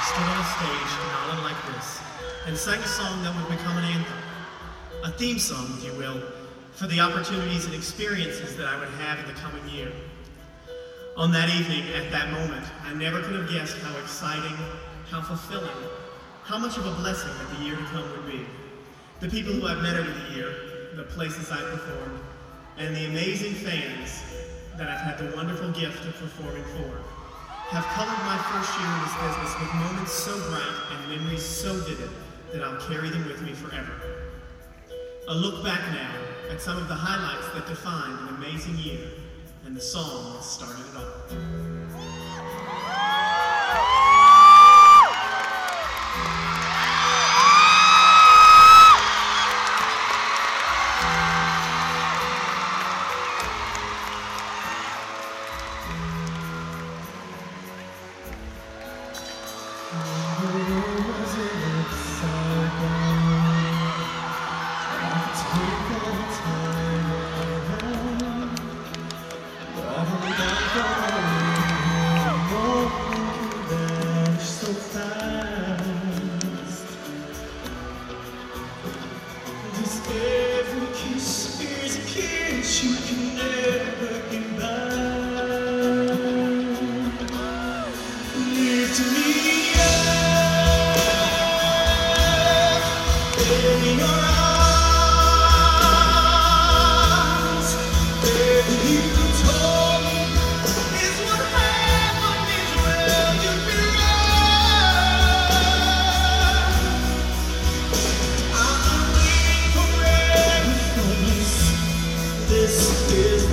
stood on a stage not unlike this and sang a song that would become an anthem, a theme song, if you will, for the opportunities and experiences that I would have in the coming year. On that evening, at that moment, I never could have guessed how exciting, how fulfilling, how much of a blessing that the year to come would be. The people who I've met over the year, the places I've performed, and the amazing fans that I've had the wonderful gift of performing for have colored my first year in this business with moments so bright and memories so vivid that I'll carry them with me forever. A look back now at some of the highlights that defined an amazing year and the song that started it all. Every kiss is a kiss you can never get back. Lift me up in your arms. Every you told me is what happened is where you belong. I'm waiting for this is